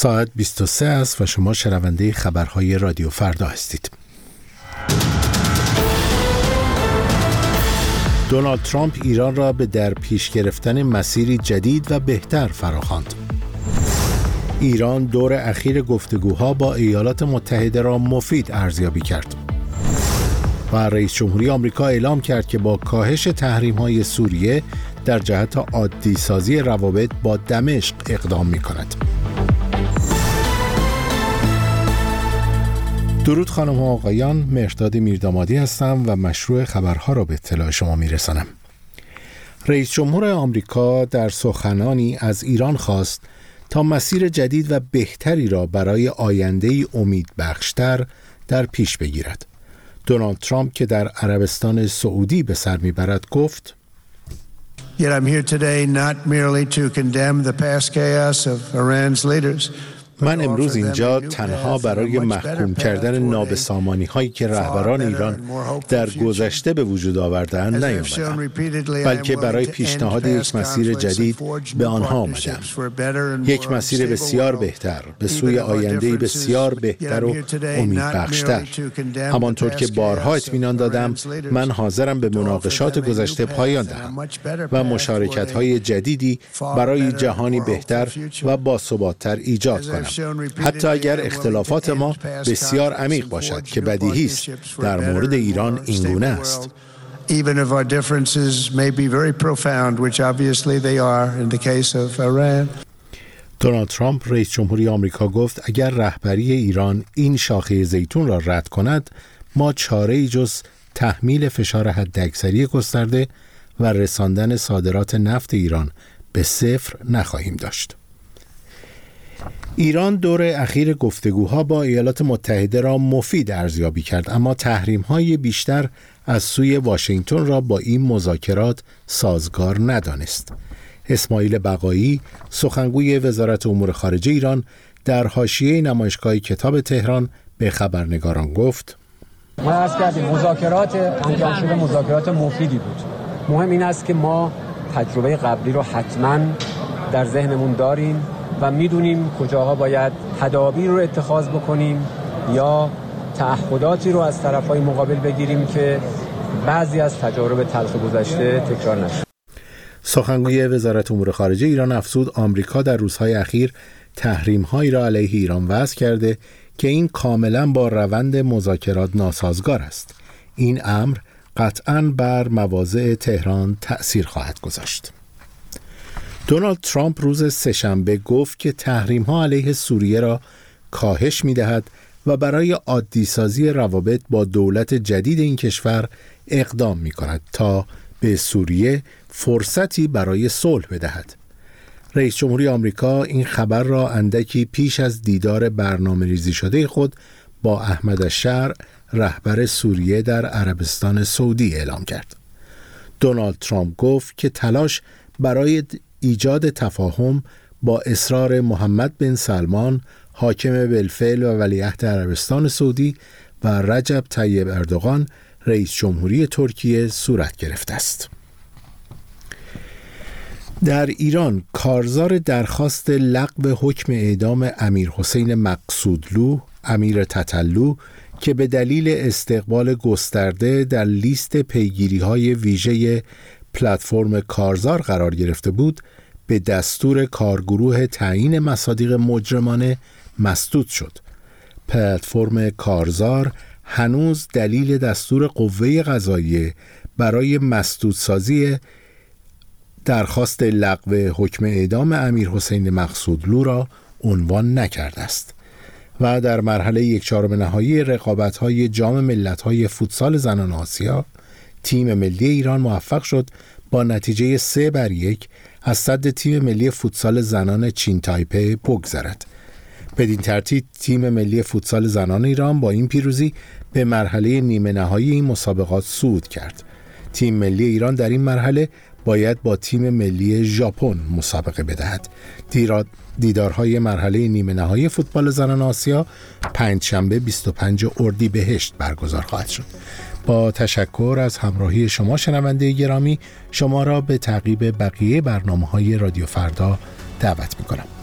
ساعت 23 است و شما شنونده خبرهای رادیو فردا هستید. دونالد ترامپ ایران را به در پیش گرفتن مسیری جدید و بهتر فراخواند. ایران دور اخیر گفتگوها با ایالات متحده را مفید ارزیابی کرد. و رئیس جمهوری آمریکا اعلام کرد که با کاهش تحریم‌های سوریه در جهت عادی سازی روابط با دمشق اقدام می‌کند. درود خانم و آقایان، مهرداد میردامادی هستم و مشروع خبرها را به اطلاع شما میرسانم. رئیس جمهور آمریکا در سخنانی از ایران خواست تا مسیر جدید و بهتری را برای آینده‌ای امیدبخشتر در پیش بگیرد. دونالد ترامپ که در عربستان سعودی به سر میبرد گفت: Yet I'm here today not merely to condemn the past chaos of Iran's leaders. من امروز اینجا تنها برای محکوم کردن نابسامانی‌هایی که رهبران ایران در گذشته به وجود آورده‌اند نیامدم، بلکه برای پیشنهاد یک مسیر جدید به آنها آمدم. یک مسیر بسیار بهتر به سوی آینده‌ای بسیار بهتر و امیدبخشتر. همانطور که بارها اطمینان دادم، من حاضرم به مناقشات گذشته پایان دهم و مشارکت‌های جدیدی برای جهانی بهتر و باثبات‌تر ایجاد کنم. حتی اگر اختلافات ما بسیار عمیق باشد که بدیهی است در مورد ایران اینگونه است. دونالد ترامپ رئیس جمهوری آمریکا گفت اگر رهبری ایران این شاخه زیتون را رد کند، ما چاره‌ای جز تحمیل فشار حداکثری گسترده و رساندن صادرات نفت ایران به صفر نخواهیم داشت. ایران دور اخیر گفتگوها با ایالات متحده را مفید ارزیابی کرد، اما تحریم‌های بیشتر از سوی واشنگتن را با این مذاکرات سازگار ندانست. اسماعیل بقایی، سخنگوی وزارت امور خارجه ایران، در حاشیه نمایشگاه کتاب تهران به خبرنگاران گفت: ما عرض کردیم مذاکرات انجام شده مذاکرات مفیدی بود. مهم این است که ما تجربه قبلی رو حتما در ذهنمون داریم و میدونیم کجاها باید تدابیر رو اتخاذ بکنیم یا تعهداتی رو از طرفهای مقابل بگیریم که بعضی از تجارب تلخ گذشته تکرار نشه. سخنگوی وزارت امور خارجه ایران افزود آمریکا در روزهای اخیر تحریم‌هایی را علیه ایران وضع کرده که این کاملا با روند مذاکرات ناسازگار است. این امر قطعاً بر مواضع تهران تأثیر خواهد گذاشت. دونالد ترامپ روز سه‌شنبه گفت که تحریم‌ها علیه سوریه را کاهش می‌دهد و برای عادی سازی روابط با دولت جدید این کشور اقدام می‌کند تا به سوریه فرصتی برای صلح بدهد. رئیس جمهوری آمریکا این خبر را اندکی پیش از دیدار برنامه‌ریزی شده خود با احمد الشرع، رهبر سوریه در عربستان سعودی اعلام کرد. دونالد ترامپ گفت که تلاش برای ایجاد تفاهم با اصرار محمد بن سلمان، حاکم بالفعل و ولیعهد عربستان سعودی و رجب طیب اردوغان، رئیس جمهوری ترکیه صورت گرفته است. در ایران کارزار درخواست لغو حکم اعدام امیرحسین مقصودلو، امیر تتلو، که به دلیل استقبال گسترده در لیست پیگیری‌های ویژه پلتفرم کارزار قرار گرفته بود، به دستور کارگروه تعیین مصادیق مجرمانه مسدود شد. پلتفرم کارزار هنوز دلیل دستور قوه قضاییه برای مسدودسازی درخواست لغو حکم اعدام امیرحسین مقصودلو را عنوان نکرده است و در مرحله 1/4 نهایی رقابت‌های جام ملت‌های فوتسال زنان آسیا، تیم ملی ایران موفق شد با نتیجه 3-1 از صد تیم ملی فوتسال زنان چین تایپه بگذرد. بدین ترتیب تیم ملی فوتسال زنان ایران با این پیروزی به مرحله نیمه نهایی این مسابقات صعود کرد. تیم ملی ایران در این مرحله باید با تیم ملی ژاپن مسابقه بدهد. دیدارهای مرحله نیمه نهایی فوتبال زنان آسیا پنجشنبه 25 اردیبهشت برگزار خواهد شد. با تشکر از همراهی شما شنونده گرامی، شما را به تعقیب بقیه برنامه‌های رادیو فردا دعوت می‌کنم.